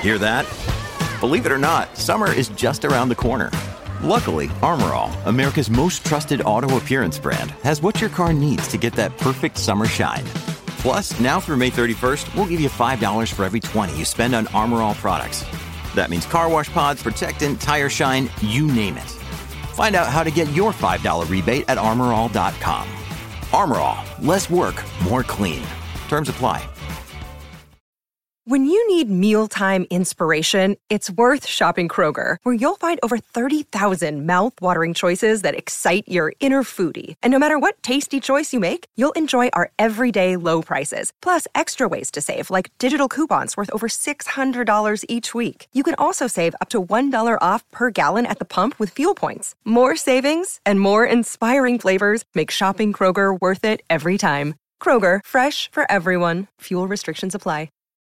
Hear that? Believe it or not, summer is just around the corner. Luckily, Armor All, America's most trusted auto appearance brand, has what your car needs to get that perfect summer shine. Plus, now through May 31st, we'll give you $5 for every $20 you spend on Armor All products. That means car wash pods, protectant, tire shine, you name it. Find out how to get your $5 rebate at armorall.com. Armor All, less work, more clean. Terms apply. When you need mealtime inspiration, it's worth shopping Kroger, where you'll find over 30,000 mouth-watering choices that excite your inner foodie. And no matter what tasty choice you make, you'll enjoy our everyday low prices, plus extra ways to save, like digital coupons worth over $600 each week. You can also save up to $1 off per gallon at the pump with fuel points. More savings and more inspiring flavors make shopping Kroger worth it every time. Kroger, fresh for everyone. Fuel restrictions apply.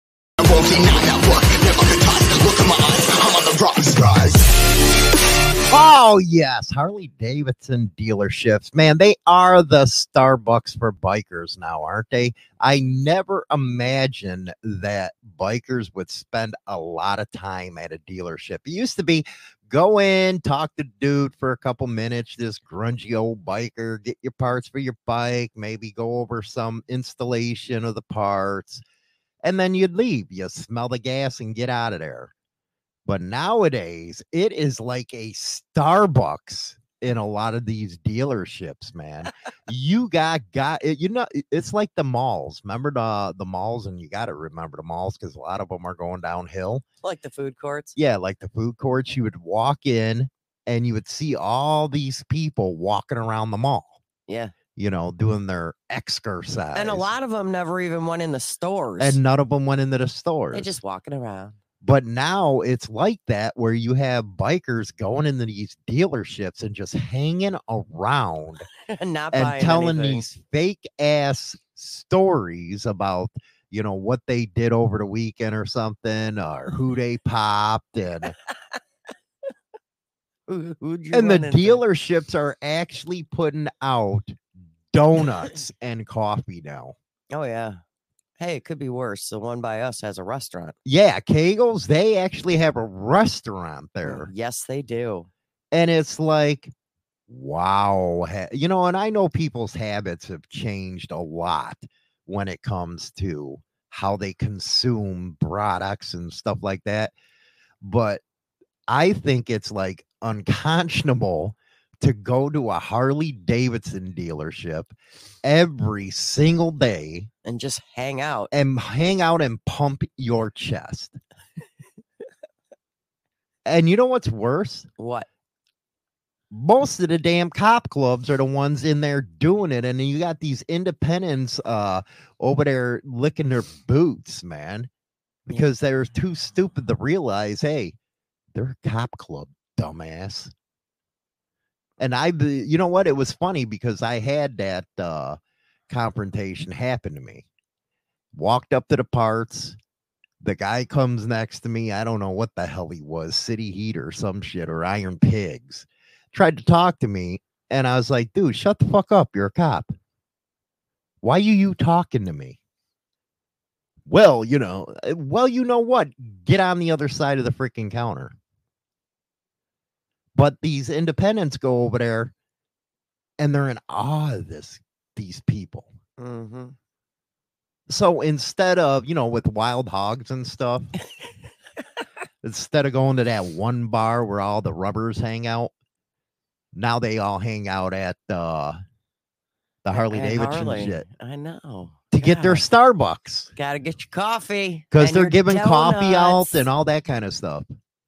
Oh, yes. Harley Davidson dealerships. Man, they are the Starbucks for bikers now, aren't they? I never imagined that bikers would spend a lot of time at a dealership. It used to be go in, talk to dude for a couple minutes, this grungy old biker, get your parts for your bike, maybe go over some installation of the parts, and then you'd leave. You smell the gas and get out of there. But nowadays, it is like a Starbucks in a lot of these dealerships, man. You got it's like the malls. Remember the malls, and you got to remember the malls because a lot of them are going downhill. Like the food courts? Yeah, like the food courts. You would walk in and you would see all these people walking around the mall. Yeah. Doing their exercise. And a lot of them never even went in the stores. And none of them went into the stores. They're just walking around. But now it's like that where you have bikers going into these dealerships and just hanging around and telling anything. these fake ass stories about, what they did over the weekend or something, or who they popped. And the dealerships are actually putting out donuts and coffee now. Oh, yeah. Hey, it could be worse. The one by us has a restaurant. Yeah, Kegel's, they actually have a restaurant there. Yes, they do. And it's like, wow. And I know people's habits have changed a lot when it comes to how they consume products and stuff like that. But I think it's like unconscionable to go to a Harley Davidson dealership every single day and just hang out and pump your chest. And you know what's worse? What? Most of the damn cop clubs are the ones in there doing it. And you got these independents over there licking their boots, man, because they're too stupid to realize, hey, they're a cop club, dumbass. And you know what? It was funny because I had that confrontation happen to me. Walked up to the parts. The guy comes next to me. I don't know what the hell he was, City Heat or some shit, or Iron Pigs. Tried to talk to me. And I was like, dude, shut the fuck up. You're a cop. Why are you talking to me? Well, you know what? Get on the other side of the freaking counter. But these independents go over there and they're in awe of these people. Mm-hmm. So instead of, with wild hogs and stuff, instead of going to that one bar where all the rubbers hang out, now they all hang out at the Harley Davidson shit. I know. To get their Starbucks. Got to get your coffee. Because they're giving coffee out and all that kind of stuff.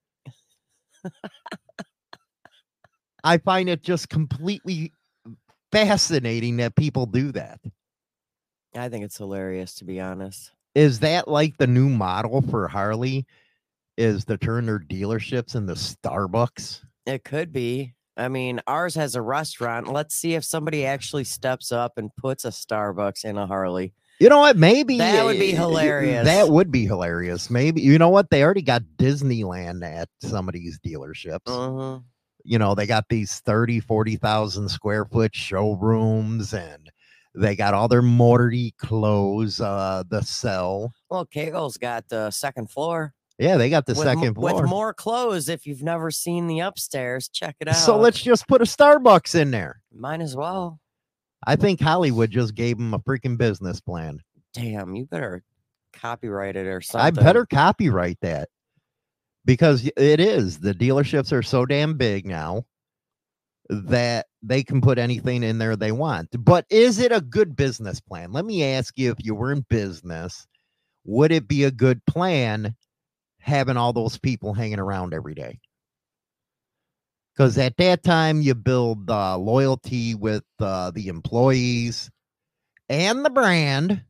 I find it just completely fascinating that people do that. I think it's hilarious, to be honest. Is that like the new model for Harley? Is to turn their dealerships into Starbucks? It could be. I mean, ours has a restaurant. Let's see if somebody actually steps up and puts a Starbucks in a Harley. You know what? Maybe that would be hilarious. That would be hilarious. Maybe, you know what? They already got Disneyland at some of these dealerships. Uh-huh. They got these 40,000 square foot showrooms, and they got all their morty clothes, the sell. Well, Kegel's got the second floor. Yeah, they got the with, second floor. with more clothes. If you've never seen the upstairs, check it out. So let's just put a Starbucks in there. Might as well. I think Hollywood just gave them a freaking business plan. Damn, you better copyright it or I something. better copyright that because it is. The dealerships are so damn big now that they can put anything in there they want. But is it a good business plan? Let me ask you, if you were in business, would it be a good plan having all those people hanging around every day? Because at that time, you build loyalty with the employees and the brand.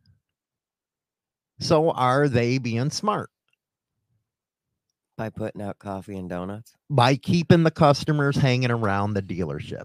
So are they being smart? By putting out coffee and donuts? By keeping the customers hanging around the dealership.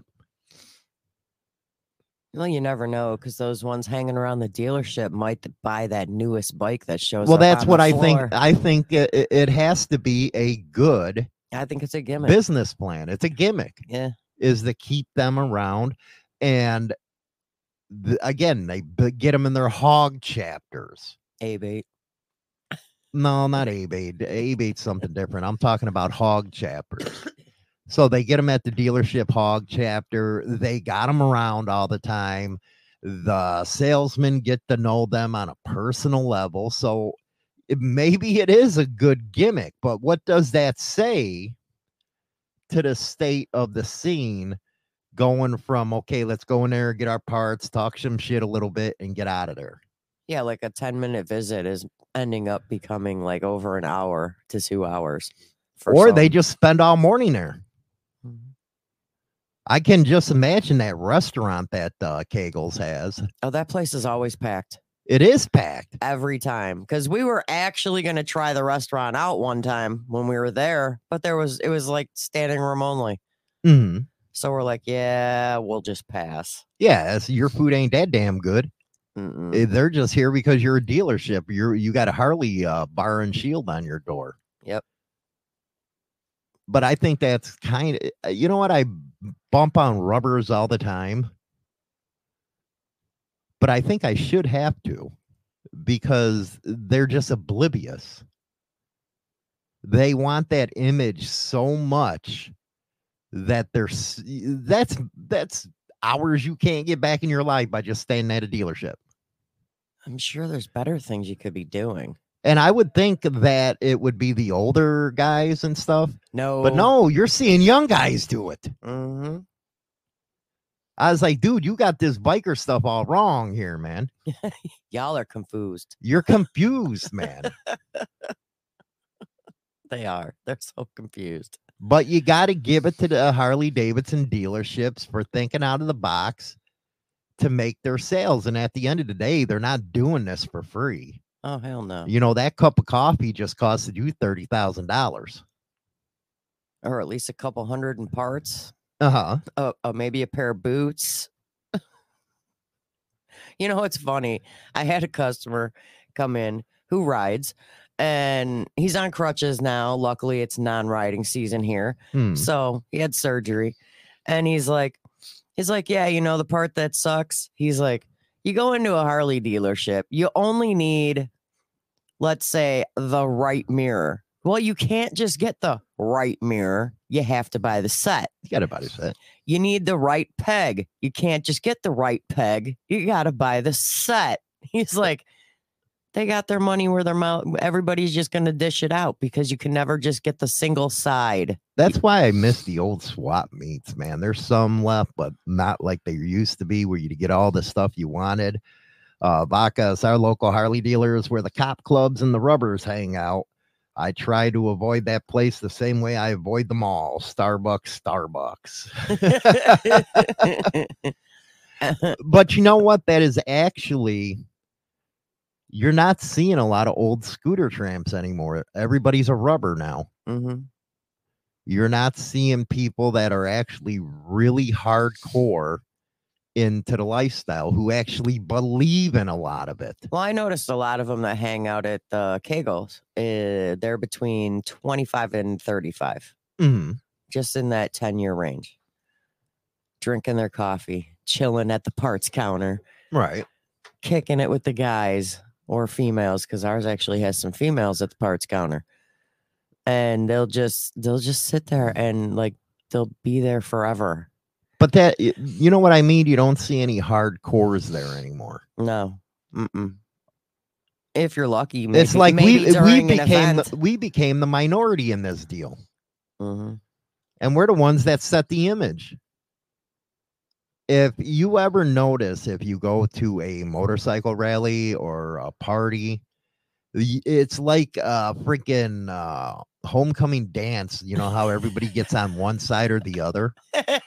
Well, you never know, because those ones hanging around the dealership might buy that newest bike that shows Well, up that's on what the I think. floor. I think it has to be a good I think it's a gimmick. business plan. It's a gimmick. Yeah. Is to keep them around. And again, they get them in their hog chapters. A-bait. No, not A-bait. A-bait's something different. I'm talking about hog chapters. So they get them at the dealership hog chapter. They got them around all the time. The salesmen get to know them on a personal level. So maybe it is a good gimmick, but what does that say to the state of the scene going from, okay, let's go in there, get our parts, talk some shit a little bit, and get out of there? Yeah, like a 10-minute visit is ending up becoming like over an hour to 2 hours. Or they just spend all morning there. I can just imagine that restaurant that Kegels has. Oh, that place is always packed. It is packed. Every time. Because we were actually going to try the restaurant out one time when we were there, but it was like standing room only. Mm-hmm. So we're like, yeah, we'll just pass. Yeah, your food ain't that damn good. Mm-mm. They're just here because you're a dealership. You got a Harley bar and shield on your door. Yep. But I think that's kind of, you know what? I bump on rubbers all the time. But I think I should have to, because they're just oblivious. They want that image so much that that's hours you can't get back in your life by just staying at a dealership. I'm sure there's better things you could be doing. And I would think that it would be the older guys and stuff. No. But no, you're seeing young guys do it. Mm-hmm. I was like, dude, you got this biker stuff all wrong here, man. Y'all are confused. You're confused, man. They are. They're so confused. But you got to give it to the Harley Davidson dealerships for thinking out of the box to make their sales. And at the end of the day, they're not doing this for free. Oh, hell no. You know, that cup of coffee just costed you $30,000. Or at least a couple hundred in parts. Uh-huh. Maybe a pair of boots. You know, it's funny. I had a customer come in who rides, and he's on crutches now. Luckily, it's non-riding season here. So he had surgery, and he's like, yeah, you know, the part that sucks. He's like, you go into a Harley dealership, you only need, let's say, the right mirror. Well, you can't just get the right mirror. You have to buy the set. You got to buy the set. You need the right peg. You can't just get the right peg. You got to buy the set. He's like, they got their money where their mouth. Everybody's just going to dish it out because you can never just get the single side. That's why I miss the old swap meets, man. There's some left, but not like they used to be, where you get all the stuff you wanted. Vaca's, our local Harley dealer, is where the cop clubs and the rubbers hang out. I try to avoid that place the same way I avoid them all. Starbucks. But you know what? That is actually, you're not seeing a lot of old scooter tramps anymore. Everybody's a rubber now. Mm-hmm. You're not seeing people that are actually really hardcore into the lifestyle, who actually believe in a lot of it. Well, I noticed a lot of them that hang out at the Kegels. They're between 25 and 35, just in that 10-year range, drinking their coffee, chilling at the parts counter, right, kicking it with the guys or females, because ours actually has some females at the parts counter. and they'll just sit there and like they'll be there forever. But that, you know what I mean? You don't see any hardcores there anymore. No. Mm-mm. If you're lucky, it's like we became the minority in this deal. Mm-hmm. And we're the ones that set the image. If you ever notice, if you go to a motorcycle rally or a party, it's like a freaking homecoming dance. You know how everybody gets on one side or the other?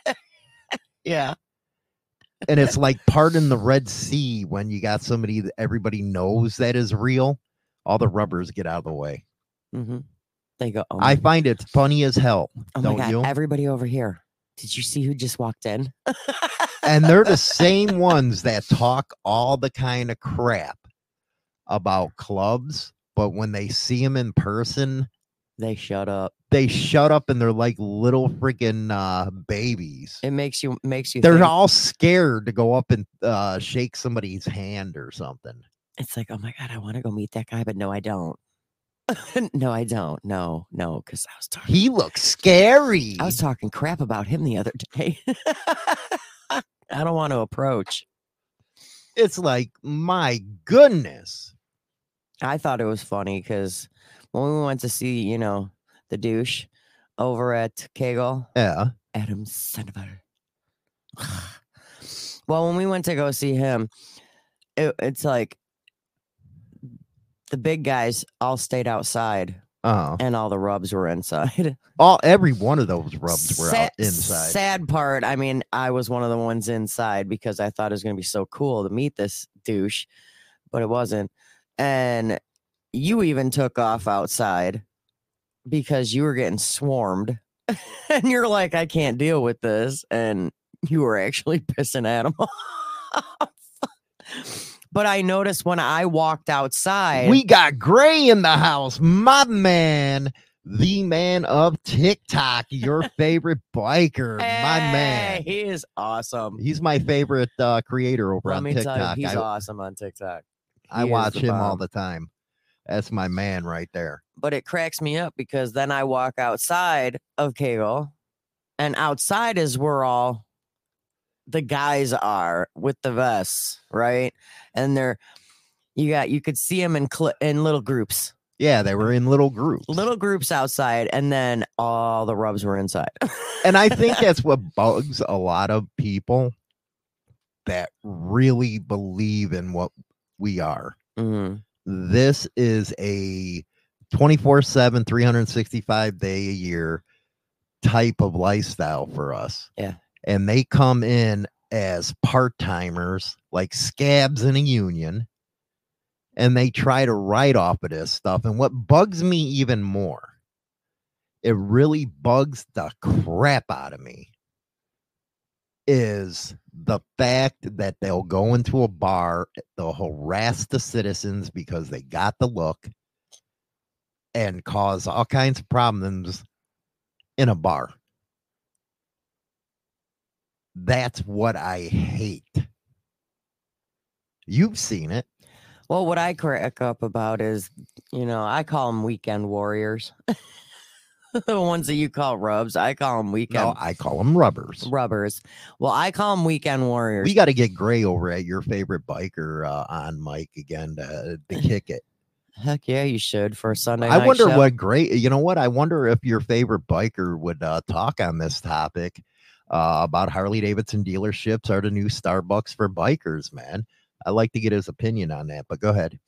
Yeah. And it's like parting the Red Sea when you got somebody that everybody knows that is real. All the rubbers get out of the way. Mm-hmm. They go, I find it funny as hell. Oh don't my God, you? Everybody over here. Did you see who just walked in? And they're the same ones that talk all the kind of crap about clubs, but when they see them in person, they shut up. They shut up and they're like little freaking babies. It makes you They're think, all scared to go up and shake somebody's hand or something. It's like, oh my God, I want to go meet that guy, but no, I don't. No, I don't. No, because I was talking. He looks scary. I was talking crap about him the other day. I don't want to approach. It's like, my goodness. I thought it was funny because when we went to see, the douche over at Kegel. Yeah. Adam Sandler. Well, when we went to go see him, it's like the big guys all stayed outside. And all the rubs were inside. Every one of those rubs were out inside. Sad part, I mean, I was one of the ones inside because I thought it was going to be so cool to meet this douche, but it wasn't. And you even took off outside because you were getting swarmed. And you're like, I can't deal with this. And you were actually pissing at him off. But I noticed when I walked outside. We got Gray in the house. My man. The man of TikTok. Your favorite biker. Hey, my man. He is awesome. He's my favorite creator over on TikTok. Tell you, he's awesome on TikTok. I watch him all the time. That's my man right there. But it cracks me up because then I walk outside of Kegel, and outside is where all the guys are with the vests, right? And you could see them in little groups. Yeah, they were in little groups outside, and then all the rubs were inside. And I think that's what bugs a lot of people that really believe in what we are. Mm-hmm. This is a 24/7, 365 day a year type of lifestyle for us. Yeah. And they come in as part-timers, like scabs in a union, and they try to write off of this stuff. And what bugs me even more, it really bugs the crap out of me, is the fact that they'll go into a bar, they'll harass the citizens because they got the look and cause all kinds of problems in a bar. That's what I hate. You've seen it. Well, what I crack up about is, I call them weekend warriors. The ones that you call rubs, I call them weekend. No, I call them rubbers. Rubbers. Well, I call them weekend warriors. We got to get Gray over at your favorite biker on Mike again to kick it. Heck yeah, you should for a Sunday night I wonder show. what Gray, you know what? I wonder if your favorite biker would talk on this topic about Harley Davidson dealerships are the new Starbucks for bikers, man. I'd like to get his opinion on that, but go ahead.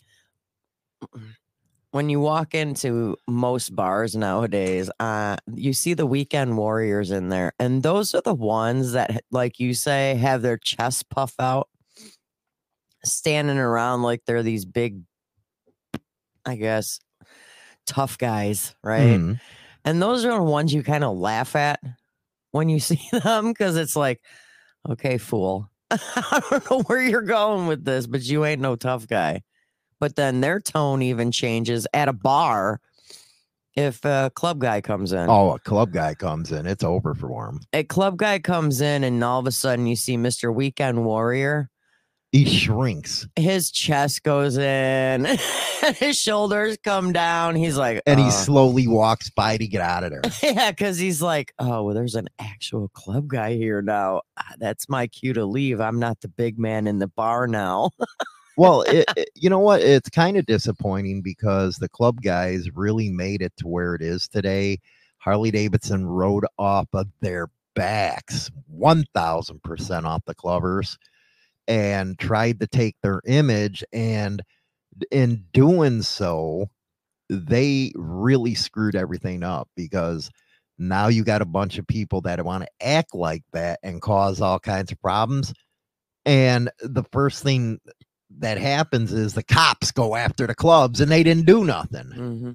When you walk into most bars nowadays, you see the weekend warriors in there. And those are the ones that, like you say, have their chest puff out, standing around like they're these big, I guess, tough guys, right? Mm-hmm. And those are the ones you kind of laugh at when you see them because it's like, okay, fool. I don't know where you're going with this, but you ain't no tough guy. But then their tone even changes at a bar if a club guy comes in. Oh, a club guy comes in. It's over for him. A club guy comes in and all of a sudden you see Mr. Weekend Warrior. He shrinks. His chest goes in, his shoulders come down. He's like, and he slowly walks by to get out of there. Yeah, because he's like, oh, well, there's an actual club guy here now. That's my cue to leave. I'm not the big man in the bar now. Well, you know what? It's kind of disappointing because the club guys really made it to where it is today. Harley Davidson rode off of their backs 1,000% off the clubbers and tried to take their image, and in doing so they really screwed everything up, because now you got a bunch of people that want to act like that and cause all kinds of problems, and the first thing that happens is the cops go after the clubs, and they didn't do nothing.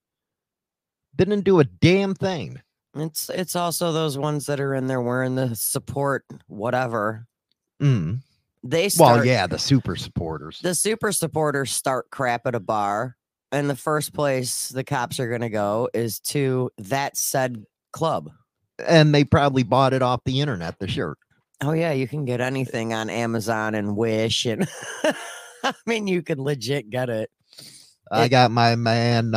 Didn't do a damn thing. It's also those ones that are in there wearing the support whatever. They start, the super supporters. The super supporters start crap at a bar, and the first place the cops are going to go is to that said club. And they probably bought it off the internet, the shirt. Oh, yeah, you can get anything on Amazon and Wish, and I mean, you can legit get it. I got my man,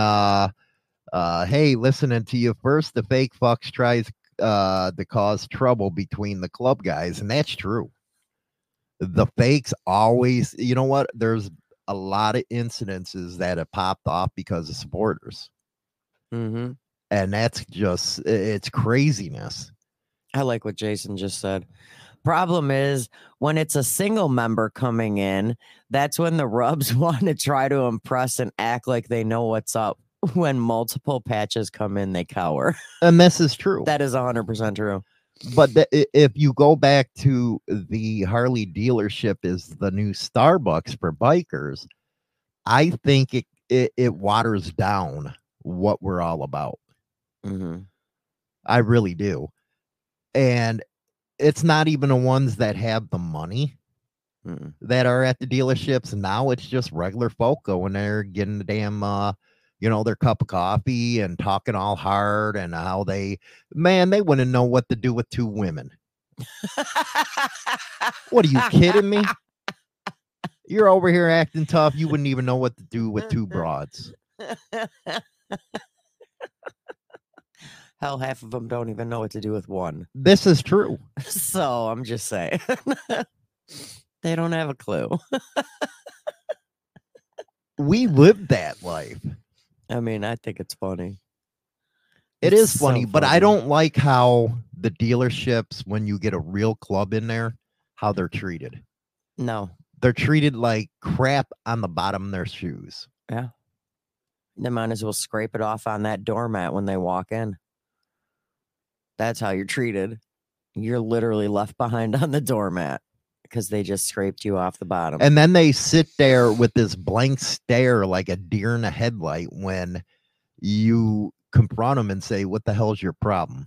hey, listening to you first, the fake fucks tries to cause trouble between the club guys, and that's true. The fakes always, you know what? There's a lot of incidences that have popped off because of supporters. And that's just, it's craziness. I like what Jason just said. Problem is, when it's a single member coming in, that's when the rubs want to try to impress and act like they know what's up. When multiple patches come in, they cower. And this is true. That is 100% true. But if you go back to the Harley dealership is the new Starbucks for bikers, I think it waters down what we're all about. I really do. And it's not even the ones that have the money that are at the dealerships. Now it's just regular folk going there, getting the damn, their cup of coffee and talking all hard, and how they wouldn't know what to do with two women. What, are you kidding me? You're over here acting tough. You wouldn't even know what to do with two broads. Hell, half of them don't even know what to do with one. This is true. So I'm just saying. They don't have a clue. We lived that life. I mean, I think it's funny. It is funny, but I don't like how the dealerships, when you get a real club in there, how they're treated. No. They're treated like crap on the bottom of their shoes. Yeah. They might as well scrape it off on that doormat when they walk in. That's how you're treated. You're literally left behind on the doormat because they just scraped you off the bottom. And then they sit there with this blank stare like a deer in a headlight when you confront them and say, what the hell's your problem?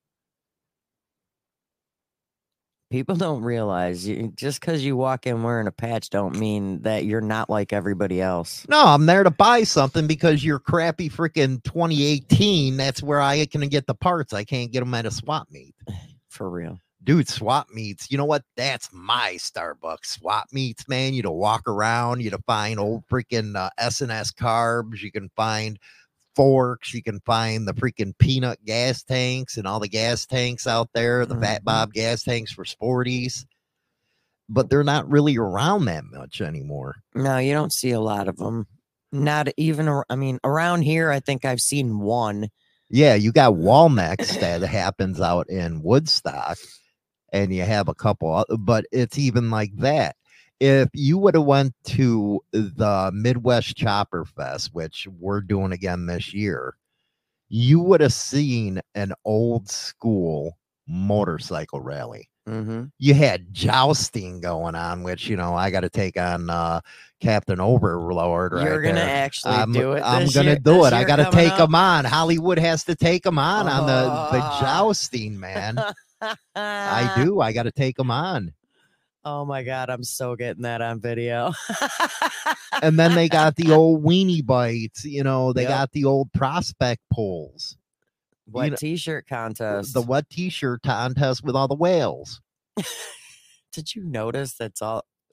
People don't realize just because you walk in wearing a patch don't mean that you're not like everybody else. No, I'm there to buy something because you're crappy freaking 2018. That's where I can get the parts. I can't get them at a swap meet. For real. Dude, swap meets, you know what? That's my Starbucks. Swap meets, man. You to walk around, you to find old freaking S&S carbs. You can find forks. You can find the freaking peanut gas tanks and all the gas tanks out there, the Fat Bob gas tanks for sporties. But they're not really around that much anymore. No, you don't see a lot of them. Not even, I mean, around here, I think I've seen one. Yeah, you got Walmex that happens out in Woodstock, and you have a couple, but it's even like that. If you would have went to the Midwest Chopper Fest, which we're doing again this year, you would have seen an old school motorcycle rally. You had jousting going on, which, I got to take on Captain Overlord. You're going to actually do it. I'm going to do it. I got to take him on. Hollywood has to take him on the jousting, man. I do. I got to take him on. Oh my God, I'm so getting that on video. And then they got the old weenie bites, they got the old prospect polls. Wet t-shirt contest. The wet t-shirt contest with all the whales. Did you notice that's all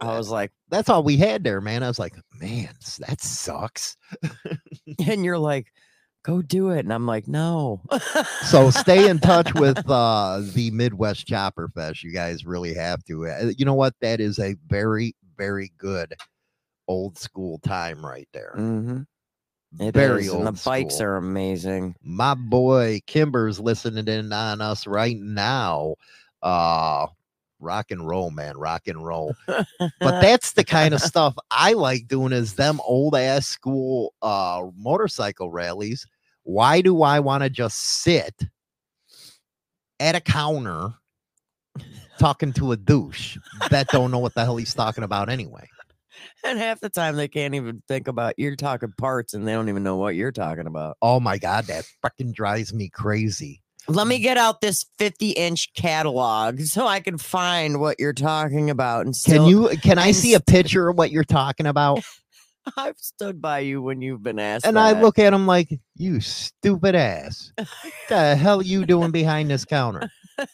I was like, that's all we had there, man. I was like, man, that sucks. and you're like, go do it. And I'm like, no. So stay in touch with the Midwest Chopper Fest. You guys really have to. You know what? That is a very, very good old school time right there. Mm-hmm. It Very is, old and the bikes school. are amazing. My boy Kimber's listening in on us right now. Rock and roll, man, rock and roll. But that's the kind of stuff I like doing, is them old ass school motorcycle rallies. Why do I want to just sit at a counter talking to a douche that don't know what the hell he's talking about anyway? And half the time they can't even think about, you're talking parts and they don't even know what you're talking about. Oh my God, that fucking drives me crazy. Let me get out this 50-inch catalog so I can find what you're talking about. And Can I see a picture of what you're talking about? I've stood by you when you've been asked. And I look at him like, you stupid ass. What the hell are you doing behind this counter?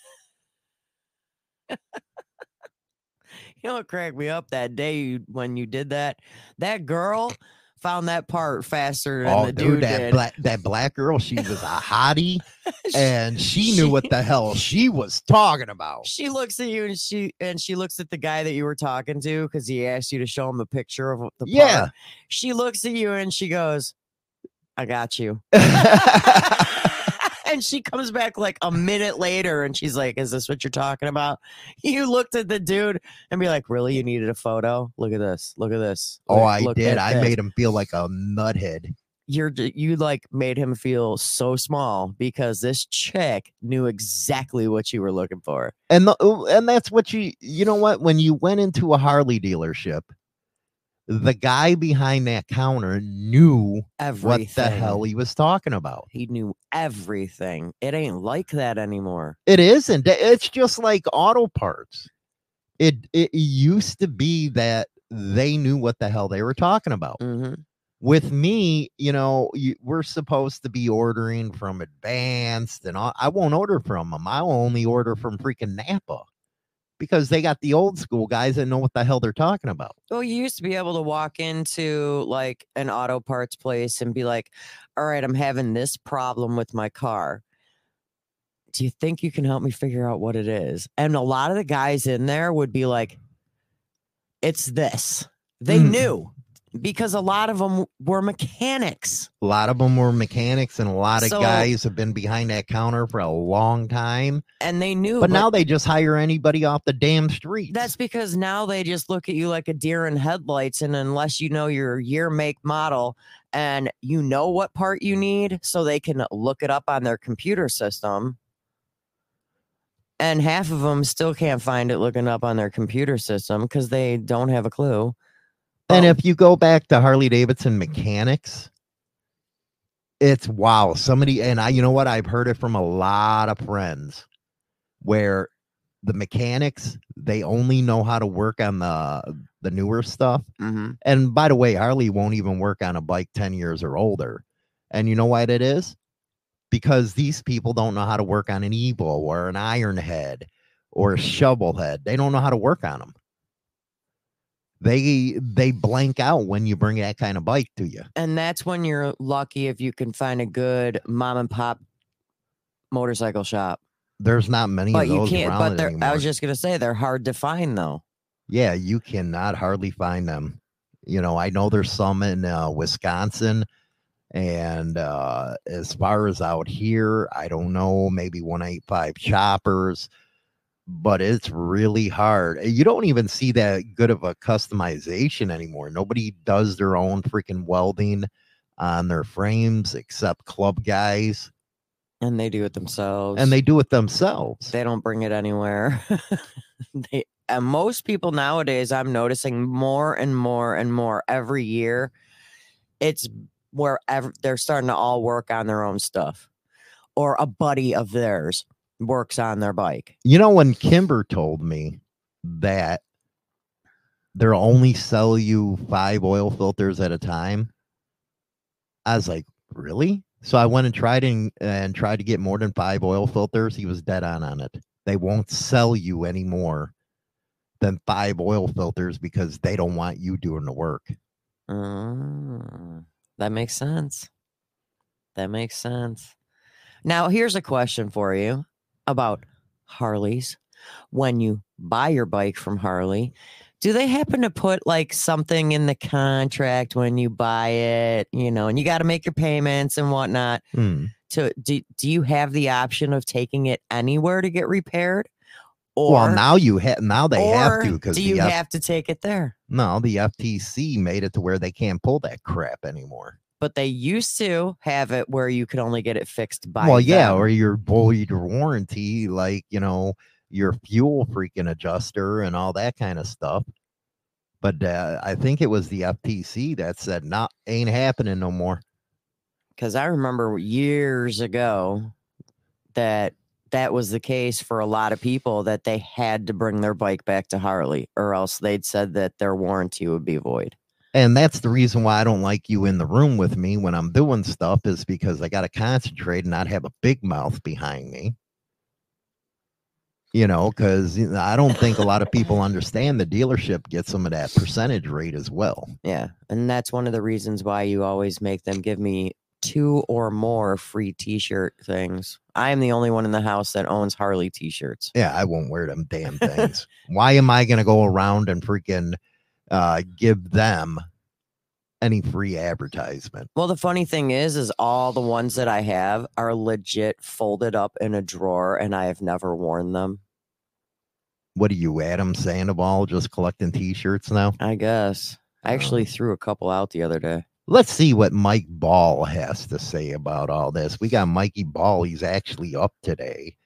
You know what cracked me up that day when you did that? That girl found that part faster than the dude did. That black girl, she was a hottie, and she knew what the hell she was talking about. She looks at you and she looks at the guy that you were talking to because he asked you to show him a picture of the part. Yeah. She looks at you and she goes, I got you. And she comes back like a minute later and she's like, is this what you're talking about? You looked at the dude and be like, really? You needed a photo? Look at this. Look at this. I did. I made him feel like a nuthead. You like made him feel so small because this chick knew exactly what you were looking for. And that's what you know what? When you went into a Harley dealership, the guy behind that counter knew everything. What the hell he was talking about. He knew everything. It ain't like that anymore. It isn't. It's just like auto parts. It used to be that they knew what the hell they were talking about. Mm-hmm. With me, you know, we're supposed to be ordering from Advanced and all. I won't order from them. I'll only order from freaking Napa. Because they got the old school guys that know what the hell they're talking about. Well, you used to be able to walk into like an auto parts place and be like, all right, I'm having this problem with my car. Do you think you can help me figure out what it is? And a lot of the guys in there would be like, it's this. They knew. Because a lot of them were mechanics. A lot of them were mechanics, and a lot of guys have been behind that counter for a long time. And they knew. But now they just hire anybody off the damn street. That's because now they just look at you like a deer in headlights. And unless you know your year, make, model, and you know what part you need, so they can look it up on their computer system. And half of them still can't find it looking up on their computer system because they don't have a clue. And if you go back to Harley Davidson mechanics, it's wow. Somebody, and you know what? I've heard it from a lot of friends where the mechanics, they only know how to work on the newer stuff. Mm-hmm. And by the way, Harley won't even work on a bike 10 years or older. And you know why that is? Because these people don't know how to work on an Evo or an Iron Head or a Shovel Head. They don't know how to work on them. They blank out when you bring that kind of bike to you. And that's when you're lucky if you can find a good mom and pop motorcycle shop. There's not many of those around anymore. I was just going to say they're hard to find though. Yeah, you cannot hardly find them. You know, I know there's some in Wisconsin, and as far as out here, I don't know, maybe 185 Choppers. But it's really hard. You don't even see that good of a customization anymore. Nobody does their own freaking welding on their frames except club guys. And they do it themselves. They don't bring it anywhere. And most people nowadays, I'm noticing more and more and more every year. It's wherever they're starting to all work on their own stuff, or a buddy of theirs works on their bike. You know, when Kimber told me that they'll only sell you 5 oil filters at a time, I was like, really? So I went and tried to get more than 5 oil filters. He was dead on it. They won't sell you anymore than 5 oil filters because they don't want you doing the work. That makes sense. That makes sense. Now, here's a question for you about Harleys. When you buy your bike from Harley, do they happen to put like something in the contract when you buy it, you know, and you got to make your payments and whatnot? Do you have the option of taking it anywhere to get repaired? Or, well, now they have to, because do you have to take it there? No, the FTC made it to where they can't pull that crap anymore. But they used to have it where you could only get it fixed by or your void warranty, like, you know, your fuel freaking adjuster and all that kind of stuff. But I think it was the FTC that said, "Nah, ain't happening no more." Because I remember years ago that was the case for a lot of people, that they had to bring their bike back to Harley, or else they'd said that their warranty would be void. And that's the reason why I don't like you in the room with me when I'm doing stuff, is because I got to concentrate and not have a big mouth behind me. You know, because I don't think a lot of people understand the dealership gets some of that percentage rate as well. Yeah. And that's one of the reasons why you always make them give me 2 or more free t-shirt things. I am the only one in the house that owns Harley t-shirts. Yeah, I won't wear them damn things. Why am I going to go around and freaking give them any free advertisement? Well, the funny thing is all the ones that I have are legit folded up in a drawer, and I have never worn them. What are you, Adam Sandoval, just collecting t-shirts now? I guess. I actually threw a couple out the other day. Let's see what Mike Ball has to say about all this. We got Mikey Ball. He's actually up today,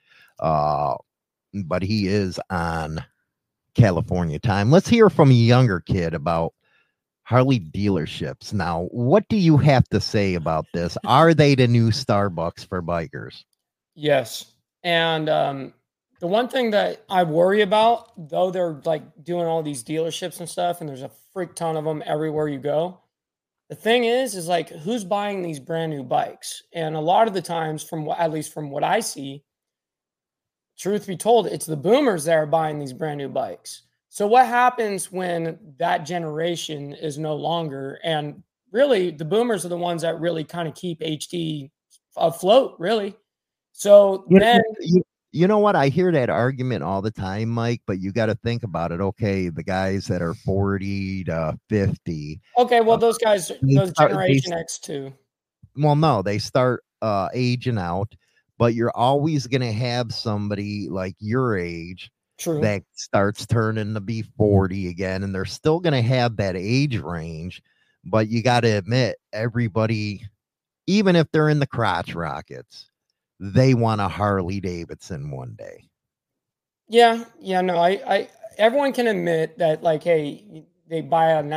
but he is on California time. Let's hear from a younger kid about Harley dealerships. Now, what do you have to say about this? Are they the new Starbucks for bikers? Yes. And the one thing that I worry about, though they're like doing all these dealerships and stuff, and there's a freak ton of them everywhere you go, the thing is like, who's buying these brand new bikes? And a lot of the times, at least from what I see, truth be told, it's the boomers that are buying these brand new bikes. So what happens when that generation is no longer? And really, the boomers are the ones that really kind of keep HD afloat, really. So you know what? I hear that argument all the time, Mike, but you got to think about it. Okay, the guys that are 40 to 50. Okay, well, those guys, those Generation X too. Well, no, they start aging out, but you're always going to have somebody like your age that starts turning to be 40 again, and they're still going to have that age range. But you got to admit, everybody, even if they're in the crotch rockets, they want a Harley Davidson one day. Yeah, no, I everyone can admit that, like, hey, they buy a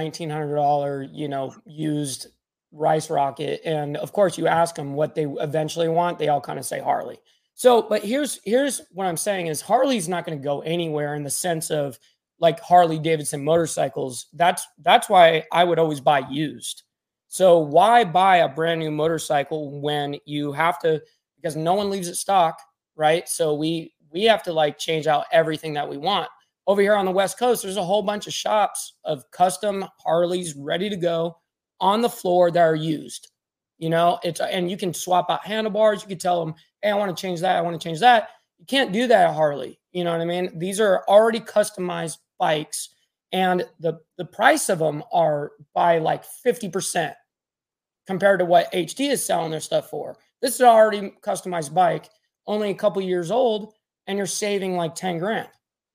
$1,900, used Rice Rocket, and of course, you ask them what they eventually want, they all kind of say Harley. So, but here's what I'm saying is Harley's not going to go anywhere in the sense of like Harley Davidson motorcycles. That's why I would always buy used. So why buy a brand new motorcycle when you have to? Because no one leaves it stock, right? So we have to like change out everything that we want. Over here on the West Coast, there's a whole bunch of shops of custom Harleys ready to go on the floor that are used. And you can swap out handlebars. You can tell them, hey, I want to change that. I want to change that. You can't do that at Harley. You know what I mean? These are already customized bikes, and the price of them are by like 50% compared to what HD is selling their stuff for. This is an already customized bike, only a couple years old, and you're saving like 10 grand,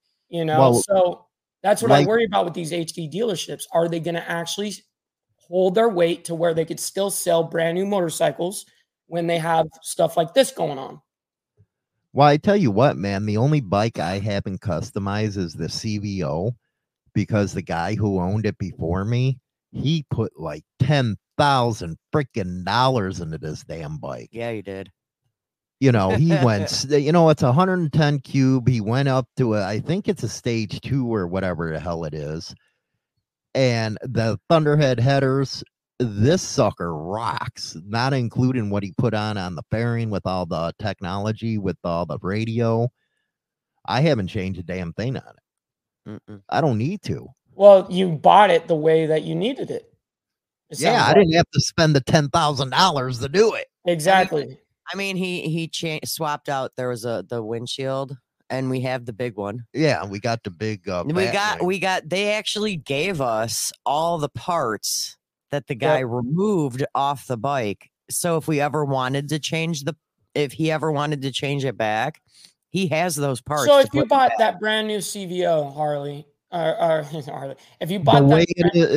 So that's what I worry about with these HD dealerships. Are they going to actually hold their weight to where they could still sell brand new motorcycles when they have stuff like this going on? Well, I tell you what, man, the only bike I haven't customized is the CVO, because the guy who owned it before me, he put like $10,000 freaking dollars into this damn bike. Yeah, he did. He went, it's 110 cube. He went up to I think it's a stage 2 or whatever the hell it is. And the Thunderhead headers, this sucker rocks, not including what he put on the fairing with all the technology, with all the radio. I haven't changed a damn thing on it. I don't need to. Well, you bought it the way that you needed it. Yeah, I didn't have to spend the $10,000 to do it. Exactly. I mean, he swapped out. There was the windshield, and we have the big one. Yeah, we got the big. We got. They actually gave us all the parts that the guy removed off the bike. So if we ever wanted to change if he ever wanted to change it back, he has those parts. So if you bought that brand new CVO Harley. Harley. If you bought the way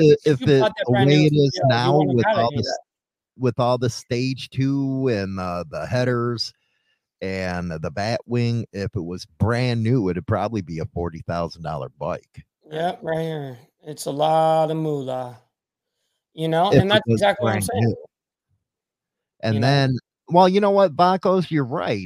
it is now with all the stage 2 and the headers and the Batwing, if it was brand new, it'd probably be a $40,000 bike. Yep, right here. It's a lot of moolah, and that's exactly what I'm saying. New. And then, well, you know what, Bacos, you're right.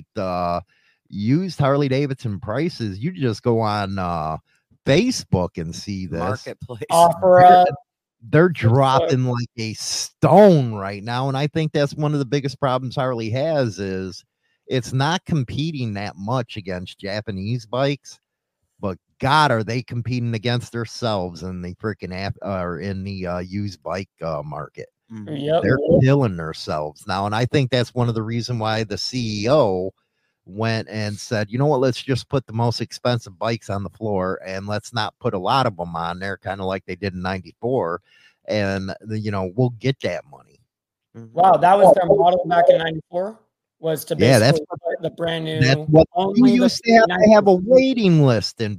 Used Harley Davidson prices, you just go on Facebook and see this marketplace offer. They're dropping like a stone right now, and I think that's one of the biggest problems Harley has is it's not competing that much against Japanese bikes, but God, are they competing against themselves in the freaking or in the used bike market? Yep. They're killing themselves now, and I think that's one of the reasons why the CEO went and said, you know what, let's just put the most expensive bikes on the floor and let's not put a lot of them on there, kind of like they did in 94, and we'll get that money. Wow, that was their model back in 94, was to basically that's the brand new. That's what you used to have a waiting list in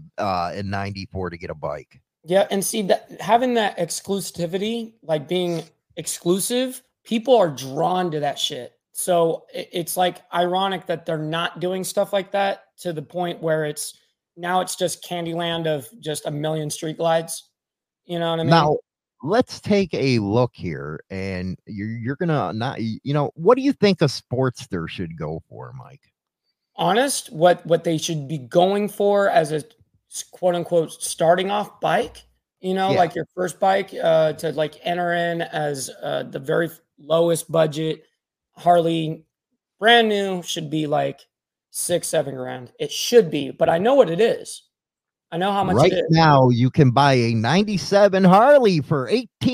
94 to get a bike. Yeah, and see that having that exclusivity, like being exclusive, people are drawn to that shit. So it's like ironic that they're not doing stuff like that to the point where it's just Candyland of just a million street glides. You know what I mean? Now, let's take a look here, and you're gonna not, what do you think a Sportster should go for, Mike? Honest, what they should be going for as a quote unquote starting off bike, like your first bike to like enter in as the very lowest budget Harley brand new should be like $6-7 grand. It should be, but I know what it is. I know how much it is. Right now, you can buy a 97 Harley for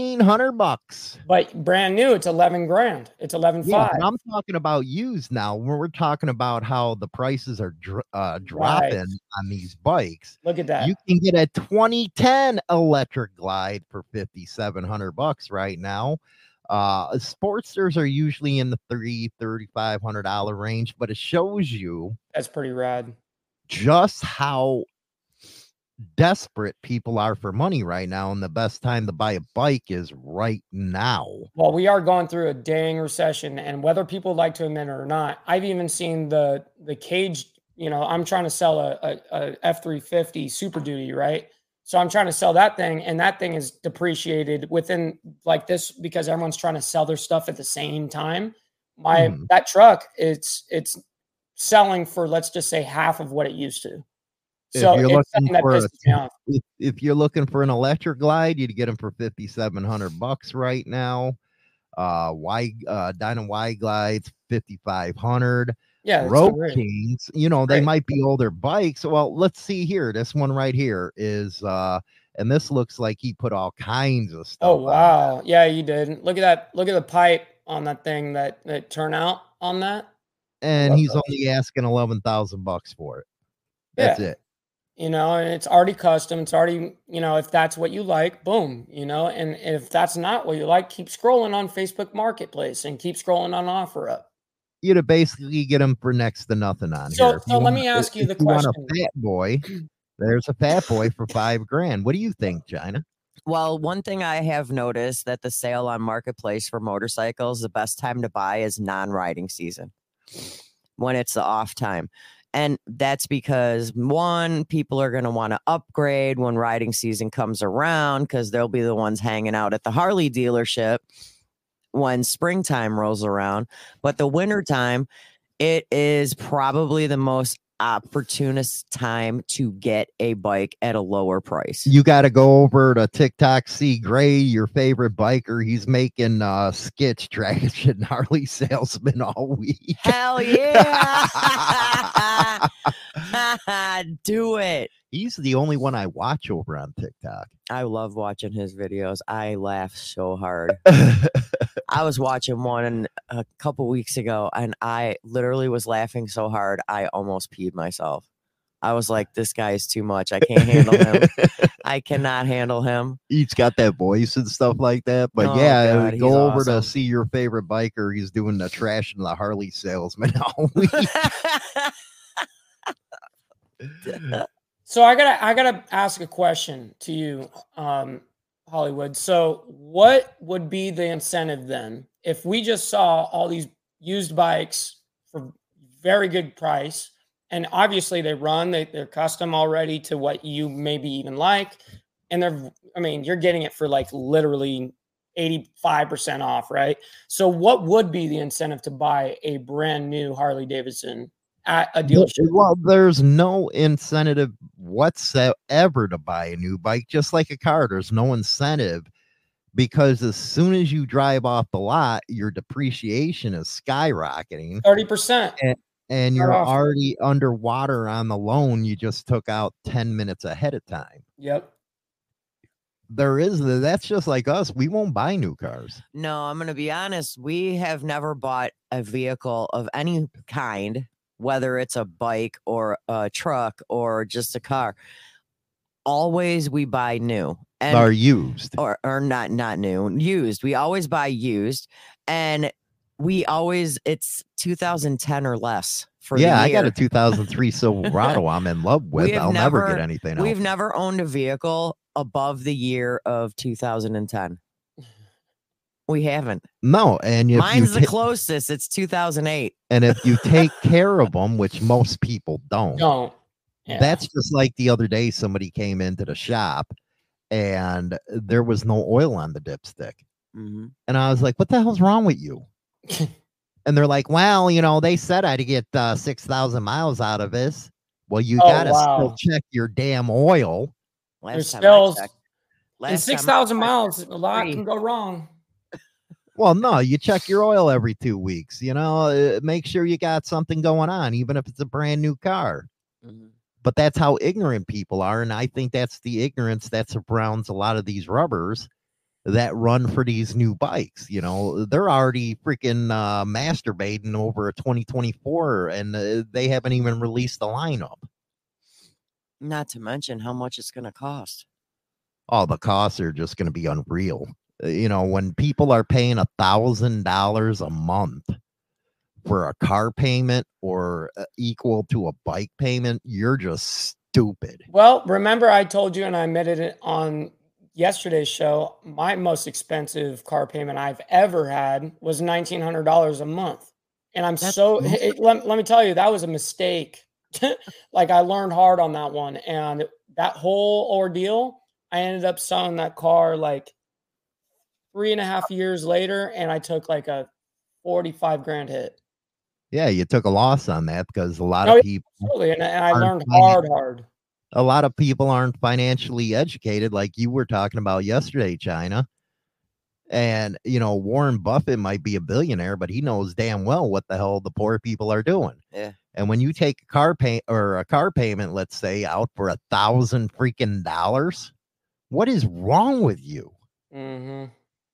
$1,800. But brand new, it's 11 grand. It's 11.5. Yeah, I'm talking about used now. When we're talking about how the prices are dropping on these bikes. Look at that. You can get a 2010 electric glide for $5,700 right now. Sportsters are usually in the $3,500 range, but it shows you that's pretty rad. Just how desperate people are for money right now, and the best time to buy a bike is right now. Well, we are going through a dang recession, and whether people like to admit it or not, I've even seen the cage. I'm trying to sell a F350 Super Duty, right? So I'm trying to sell that thing, and that thing is depreciated within like this because everyone's trying to sell their stuff at the same time. That truck, it's selling for, let's just say, half of what it used to. So if you're looking for an electric glide, you'd get them for $5,700 right now. Dyna Y glides $5,500. Yeah, Road Kings, they might be older bikes. Well, let's see here. This one right here is and this looks like he put all kinds of stuff. Oh wow. Yeah, you did. Look at that. Look at the pipe on that thing that turned out on that. And he's only asking $11,000 for it. That's it. And it's already custom. It's already, if that's what you like, boom, and if that's not what you like, keep scrolling on Facebook Marketplace and keep scrolling on OfferUp. You'd basically get them for next to nothing on here. So let me ask you the question. Want a fat boy, there's a fat boy for $5 grand. What do you think, China? Well, one thing I have noticed that the sale on Marketplace for motorcycles, the best time to buy is non-riding season, when it's the off time. And that's because, one, people are going to want to upgrade when riding season comes around because they'll be the ones hanging out at the Harley dealership when springtime rolls around. But the wintertime, it is probably the most opportunist time to get a bike at a lower price. You got to go over to TikTok, see Gray, your favorite biker. He's making skits trashing Harley salesman all week. Hell yeah. Do it. He's the only one I watch over on TikTok. I love watching his videos. I laugh so hard. I was watching one a couple weeks ago, and I literally was laughing so hard I almost peed myself. I was like, this guy is too much. I can't handle him. I cannot handle him. He's got that voice and stuff like that. But Oh, yeah, God, go he's over awesome. to see your favorite biker. He's doing the trash and the Harley salesman all week. So I gotta ask a question to you, Hollywood. So what would be the incentive then if we just saw all these used bikes for very good price, and obviously they're custom already to what you maybe even like, and you're getting it for like literally 85% off, right? So what would be the incentive to buy a brand new Harley Davidson at a dealership? Well, there's no incentive whatsoever to buy a new bike, just like a car. There's no incentive because as soon as you drive off the lot, your depreciation is skyrocketing 30%. and you're off. already underwater on the loan you just took out 10 minutes ahead of time. Yep. That's just like us. We won't buy new cars. No, I'm going to be honest. We have never bought a vehicle of any kind, whether it's a bike or a truck or just a car. Always we buy new and Are used or not new, used. We always buy used, and it's 2010 or less for the year. I got a 2003 Silverado I'm in love with. I'll never get anything else. We've never owned a vehicle above the year of 2010. We haven't. No, and if mine's the closest. It's 2008. And if you take care of them, which most people don't. Yeah. That's just like the other day, somebody came into the shop and there was no oil on the dipstick. Mm-hmm. And I was like, what the hell's wrong with you? And they're like, well, they said I'd get 6,000 miles out of this. Well, you got to still check your damn oil. In 6,000 miles, a lot can go wrong. Well, no, you check your oil every 2 weeks. Make sure you got something going on, even if it's a brand new car. Mm-hmm. But that's how ignorant people are. And I think that's the ignorance that surrounds a lot of these rubbers that run for these new bikes. They're already freaking masturbating over a 2024 and they haven't even released the lineup. Not to mention how much it's going to cost. Oh, the costs are just going to be unreal. When people are paying $1,000 a month for a car payment or equal to a bike payment, you're just stupid. Well, remember I told you, and I admitted it on yesterday's show, my most expensive car payment I've ever had was $1,900 a month. And let me tell you, that was a mistake. Like I learned hard on that one. And that whole ordeal, I ended up selling that car like 3.5 years later, and I took like a 45 grand hit. Yeah, you took a loss on that because a lot of people. Absolutely. And I learned hard. A lot of people aren't financially educated, like you were talking about yesterday, China. And, Warren Buffett might be a billionaire, but he knows damn well what the hell the poor people are doing. Yeah. And when you take a car payment, let's say, out for $1,000 freaking dollars, what is wrong with you? Mm-hmm.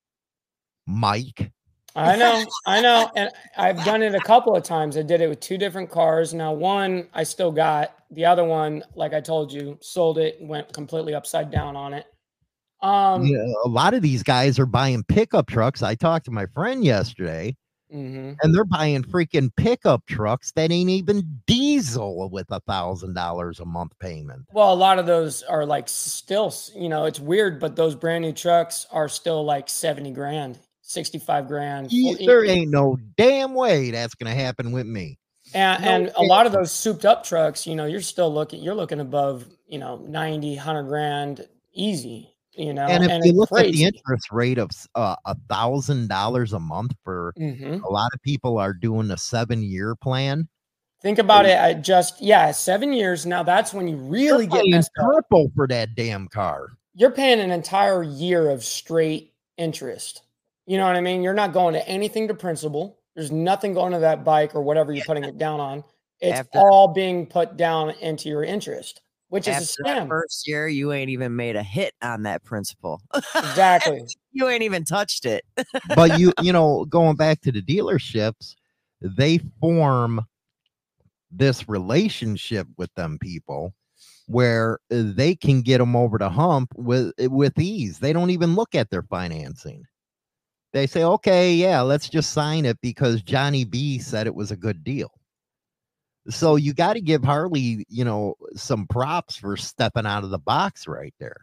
Mike? I know. And I've done it a couple of times. I did it with 2 different cars. Now, one I still got. The other one, like I told you, sold it, went completely upside down on it. A lot of these guys are buying pickup trucks. I talked to my friend yesterday, and they're buying freaking pickup trucks that ain't even diesel with $1,000 a month payment. Well, a lot of those are like still, it's weird, but those brand new trucks are still like 70 grand, 65 grand. There ain't no damn way that's going to happen with me. And a lot of those souped up trucks, you're still looking above, 90, 100 grand easy, And if you look at the interest rate of $1,000 a month for a lot of people are doing a 7-year plan. Think about it. 7 years. Now that's when you really get messed up. Triple for that damn car. You're paying an entire year of straight interest. You know what I mean? You're not going to anything to principal. There's nothing going to that bike or whatever you're putting it down on. It's all being put down into your interest. which is After a that scam. first year, you ain't even made a hit on that principal. Exactly. You ain't even touched it. But you know, going back to the dealerships, they form this relationship with them people where they can get them over the hump with ease. They don't even look at their financing. They say, okay, yeah, let's just sign it because Johnny B said it was a good deal. So you got to give Harley, you know, some props for stepping out of the box right there.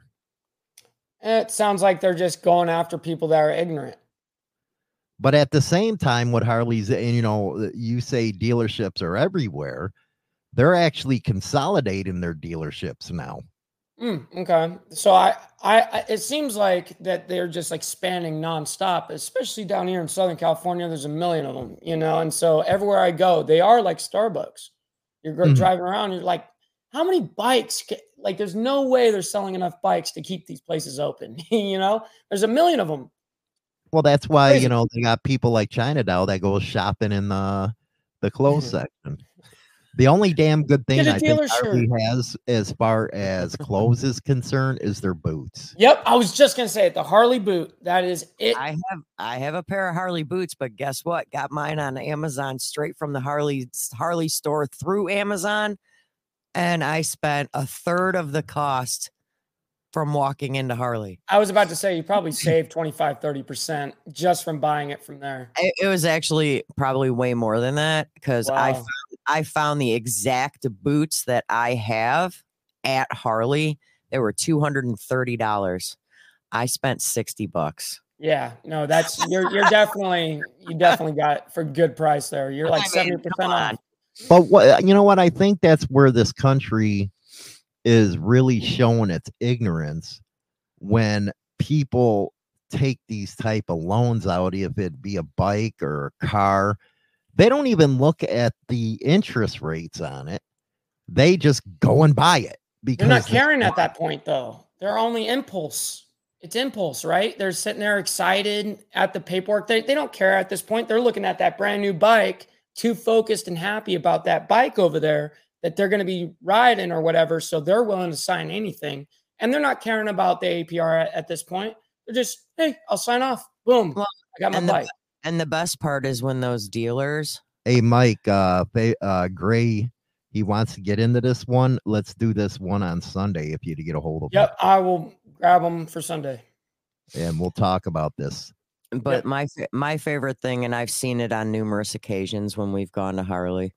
It sounds like they're just going after people that are ignorant. But at the same time, what Harley's, and you know, you say dealerships are everywhere. They're actually consolidating their dealerships now. Okay. So it seems like that they're just like spanning nonstop, especially down here in Southern California. There's a million of them, you know, and so everywhere I go, they are like Starbucks. You're driving around, you're like, how many bikes? Like, there's no way they're selling enough bikes to keep these places open. You know, there's a million of them. Well, that's why, Crazy. you know, they got people like China Doll that go shopping in the clothes section. The only damn good thing I think Harley has as far as clothes is concerned is their boots. Yep, I was just gonna say it. The Harley boot. That is it. I have a pair of Harley boots, but guess what? Got mine on Amazon straight from the Harley store through Amazon, and I spent a third of the cost from walking into Harley. I was about to say you probably saved 25-30% just from buying it from there. It was actually probably way more than that because I found the exact boots that I have at Harley. They were $230. I spent $60. Yeah, no, that's you definitely got it for good price there. You're like 70% off. But what, you know what, I think that's where this country is really showing its ignorance when people take these type of loans out, if it be a bike or a car. They don't even look at the interest rates on it. They just go and buy it because they're not caring at that point, though. They're only impulse. It's impulse, right? They're sitting there excited at the paperwork. They don't care at this point. They're looking at that brand new bike, too focused and happy about that bike over there that they're going to be riding or whatever. So they're willing to sign anything. And they're not caring about the APR at this point. They're just, hey, I'll sign off. Boom. Well, I got my bike. And the best part is when those dealers. Hey, Mike, Gray, he wants to get into this one. Let's do this one on Sunday if you to get a hold of him. Yep, I will grab them for Sunday. And we'll talk about this. But my favorite thing, and I've seen it on numerous occasions when we've gone to Harley,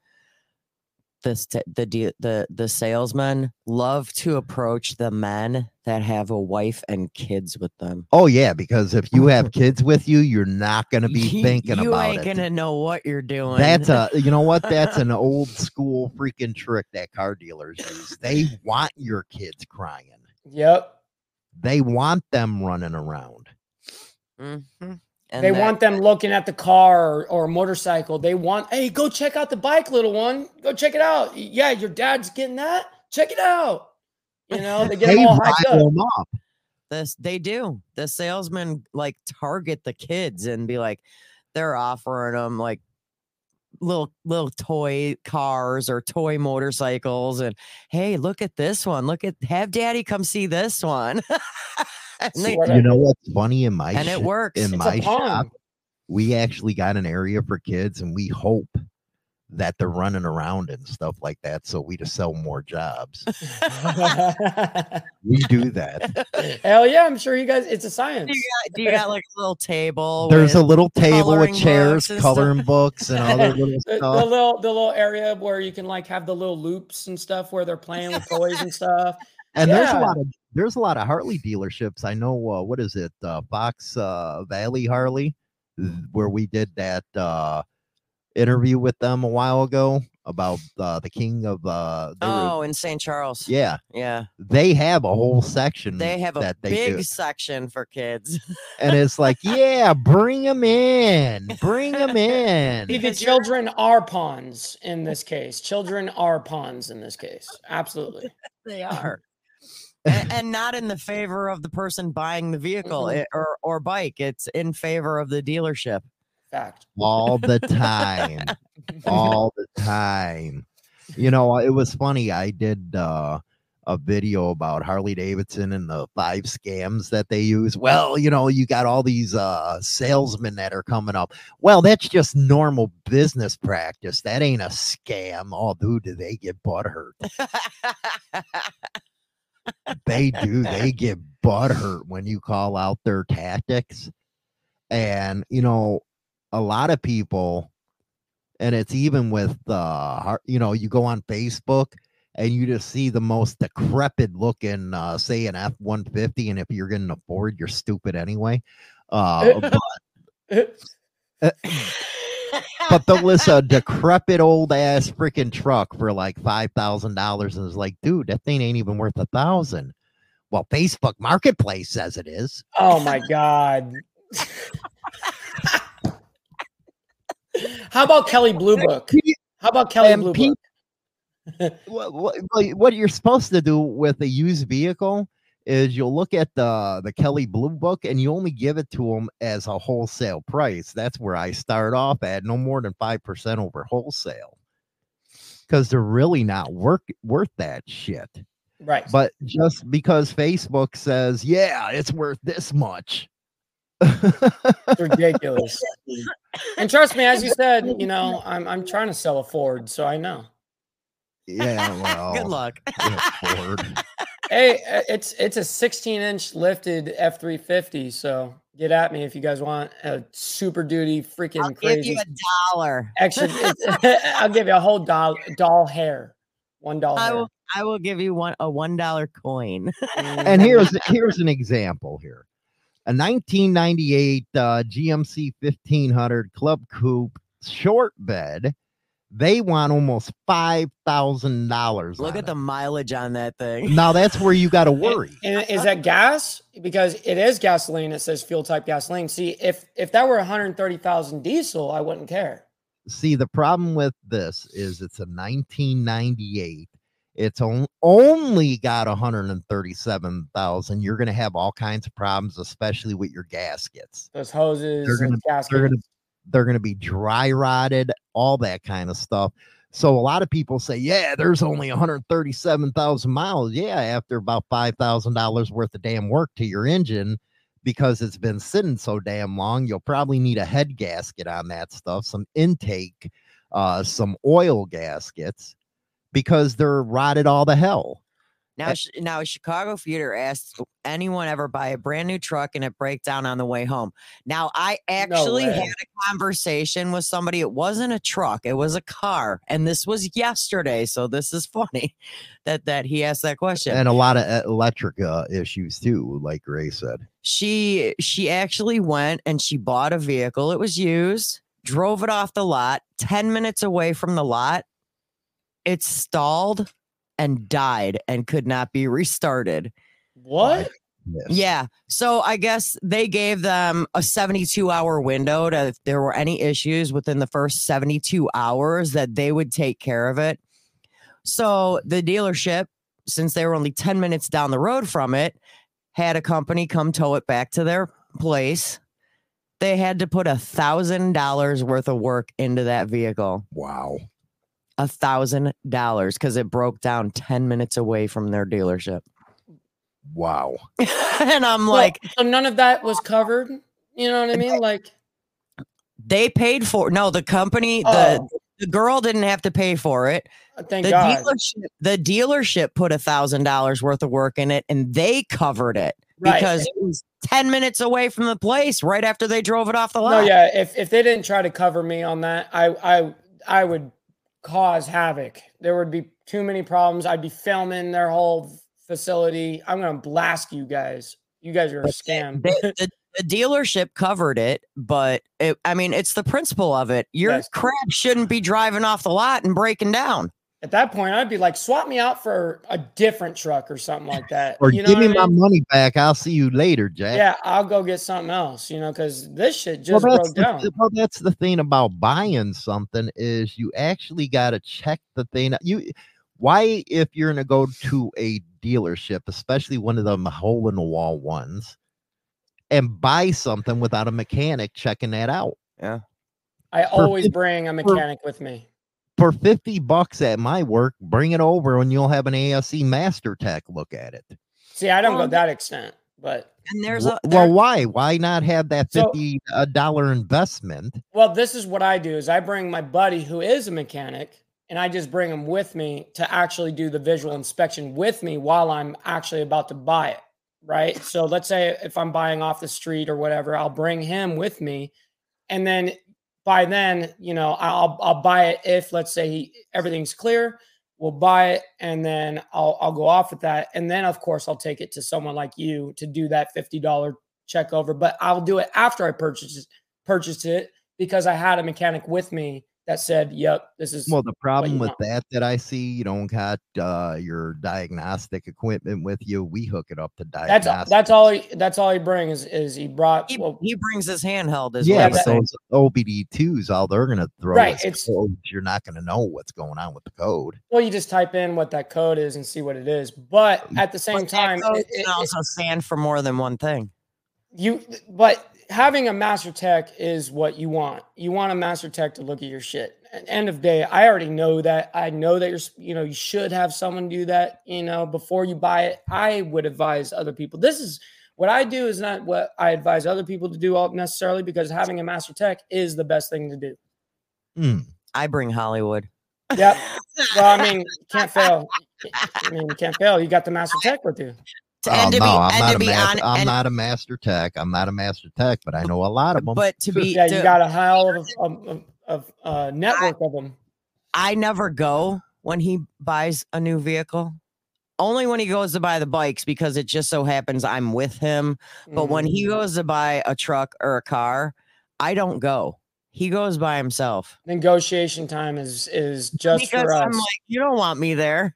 the salesmen love to approach the men that have a wife and kids with them. Oh yeah, because if you have kids with you, you're not going to be thinking about it. You ain't going to know what you're doing. That's you know what? That's an old school freaking trick that car dealers use. They want your kids crying. Yep. They want them running around. Mm-hmm. They want them looking at the car or motorcycle. They want, hey, go check out the bike, little one. Go check it out. Yeah, your dad's getting that. Check it out. You know, they get them all hyped up. They do. The salesmen like target the kids and be like, they're offering them like little toy cars or toy motorcycles, and hey, look at this one. Have daddy come see this one. You know what's funny in my it works in my shop? We actually got an area for kids, and we hope that they're running around and stuff like that, so we just sell more jobs. We do that. Hell yeah, I'm sure you guys. It's a science. Do you got like a little table? There's a little table with chairs, coloring books, and other little stuff. The little area where you can like have the little loops and stuff where they're playing with toys and stuff. And there's a lot of Harley dealerships. I know, what is it? Fox Valley Harley, where we did that interview with them a while ago about the king of in St. Charles. Yeah. They have a whole section. They have a big section for kids. And it's like, yeah, bring them in. The children are pawns in this case. Children are pawns in this case. Absolutely. They are. And not in the favor of the person buying the vehicle or bike. It's in favor of the dealership. Fact. All the time. You know, it was funny. I did a video about Harley Davidson and the 5 scams that they use. Well, you got all these salesmen that are coming up. Well, that's just normal business practice. That ain't a scam. Oh, dude, do they get butthurt? They do. They get butthurt when you call out their tactics. And, a lot of people, and it's even with, you go on Facebook and you just see the most decrepit looking, say an F-150. And if you're going to afford, you're stupid anyway. But they'll list a decrepit old ass freaking truck for like $5,000. And it's like, dude, that thing ain't even worth $1,000. Well, Facebook Marketplace says it is. Oh my God. How about Kelly Blue Book? How about Kelly Blue Book? What you're supposed to do with a used vehicle is you'll look at the Kelly Blue Book and you only give it to them as a wholesale price. That's where I start off at, no more than 5% over wholesale, because they're really not worth that shit. Right. But just because Facebook says, yeah, it's worth this much. It's ridiculous. And trust me, as you said, I'm trying to sell a Ford, so I know. Yeah, well, good luck. Ford. Hey, it's a 16-inch lifted F-350, so get at me if you guys want a Super Duty freaking I'll crazy. give you $1. Actually, I'll give you a whole doll hair. $1 hair. I will give you a $1 coin. And here's an example here. A 1998 GMC 1500 Club Coupe short bed. They want almost $5,000. Look at the mileage on that thing. Now that's where you got to worry. And is that gas? Because it is gasoline. It says fuel type gasoline. See, if that were 130,000 diesel, I wouldn't care. See, the problem with this is it's a 1998. It's only got 137,000. You're going to have all kinds of problems, especially with your gaskets. Those hoses and gaskets. They're going to be dry rotted, all that kind of stuff. So a lot of people say, yeah, there's only 137,000 miles. Yeah, after about $5,000 worth of damn work to your engine, because it's been sitting so damn long, you'll probably need a head gasket on that stuff, some intake, some oil gaskets, because they're rotted all the hell. Now, Chicago Theater asked, anyone ever buy a brand new truck and it break down on the way home? Now, I actually had a conversation with somebody. It wasn't a truck. It was a car. And this was yesterday. So this is funny that he asked that question. And a lot of electric issues too, like Ray said. She actually went and she bought a vehicle. It was used, drove it off the lot, 10 minutes away from the lot. It stalled and died and could not be restarted. What? Yes. Yeah. So I guess they gave them a 72-hour window to, if there were any issues within the first 72 hours, that they would take care of it. So the dealership, since they were only 10 minutes down the road from it, had a company come tow it back to their place. They had to put $1,000 worth of work into that vehicle. Wow. $1,000 because it broke down 10 minutes away from their dealership. Wow. And I'm like, so none of that was covered. You know what I mean? Like, they paid for, no, the company, the girl didn't have to pay for it. Thank God. The dealership put $1,000 worth of work in it and they covered it because it was 10 minutes away from the place right after they drove it off the lot. No, yeah. If they didn't try to cover me on that, I would cause havoc. There would be too many problems. I'd be filming their whole facility. I'm going to blast you guys. You guys are a scam. The dealership covered it, but it's the principle of it. Your crap shouldn't be driving off the lot and breaking down. At that point, I'd be like, swap me out for a different truck or something like that. Or give me my money back. I'll see you later, Jack. Yeah, I'll go get something else, because this shit just broke down. Well, that's the thing about buying something is you actually got to check the thing. Why, if you're going to go to a dealership, especially one of them hole-in-the-wall ones, and buy something without a mechanic checking that out? Yeah. I always bring a mechanic with me. for $50 at my work, bring it over and you'll have an ASE Master Tech look at it. See, I don't go that extent, but and there's why not have that $50 investment? Well, this is what I do is I bring my buddy who is a mechanic and I just bring him with me to actually do the visual inspection with me while I'm actually about to buy it. Right. So let's say if I'm buying off the street or whatever, I'll bring him with me. And then by then, you know, I'll buy it. If let's say everything's clear, we'll buy it. And then I'll go off with that. And then of course I'll take it to someone like you to do that $50 check over, but I'll do it after I purchased it because I had a mechanic with me that said, yep, this is. Well, the problem with that I see, you don't got your diagnostic equipment with you. We hook it up to diagnostic. That's all he brings is he brought. He brings his handheld as well. But those OBD2s, all they're going to throw right, is codes. You're not going to know what's going on with the code. Well, you just type in what that code is and see what it is. But at the same time, it can also stand for more than one thing. But having a master tech is what you want. You want a master tech to look at your shit. At the end of the day, I already know that. I know that you should have someone do that, before you buy it. I would advise other people. This is what I do is not what I advise other people to do necessarily, because having a master tech is the best thing to do. I bring Hollywood. Yep. Well, I mean, can't fail. You can't fail. You got the master tech with you. I'm not a master tech. I'm not a master tech, but I know a lot of them. But you got a hell of network of them. I never go when he buys a new vehicle. Only when he goes to buy the bikes, because it just so happens I'm with him. But when he goes to buy a truck or a car, I don't go. He goes by himself. Negotiation time is just because for us. I'm like, you don't want me there.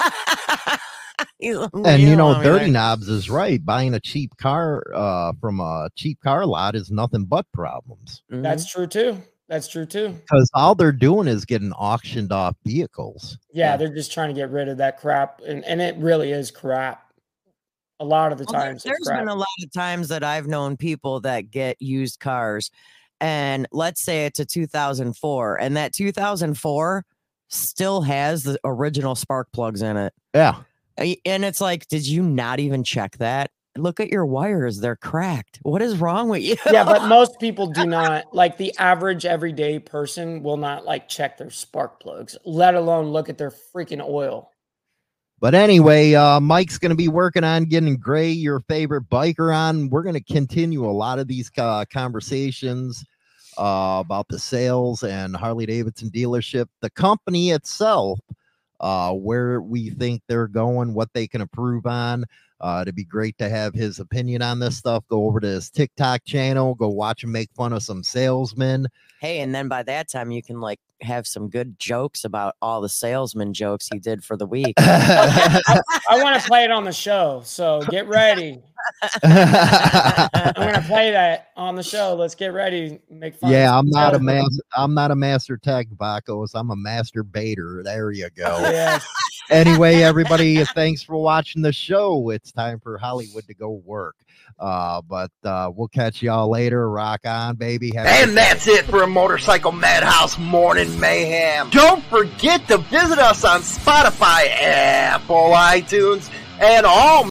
And Dirty Knobs is right. Buying a cheap car from a cheap car lot is nothing but problems. That's true too. Because all they're doing is getting auctioned off vehicles. Yeah, they're just trying to get rid of that crap, and it really is crap. A lot of the times, there's been a lot of times that I've known people that get used cars, and let's say it's a 2004, and that 2004 still has the original spark plugs in it. Yeah. And it's like, did you not even check that? Look at your wires. They're cracked. What is wrong with you? Yeah, but most people do not. Like the average everyday person will not check their spark plugs, let alone look at their freaking oil. But anyway, Mike's going to be working on getting Gray, your favorite biker, on. We're going to continue a lot of these conversations about the sales and Harley-Davidson dealership, the company itself, where we think they're going, what they can improve on. It'd be great to have his opinion on this stuff. Go over to his TikTok channel, go watch him make fun of some salesmen. Hey, and then by that time you can have some good jokes about all the salesman jokes he did for the week. I want to play it on the show, so get ready. I'm going to play that on the show. Let's get ready. Make fun. Yeah, I'm not a master tech, Bacos. I'm a master baiter. There you go. Yeah. Anyway, everybody, thanks for watching the show. It's time for Hollywood to go work. But we'll catch y'all later. Rock on, baby. And that's it for a Motorcycle Madhouse Morning Mayhem. Don't forget to visit us on Spotify, Apple, iTunes, and all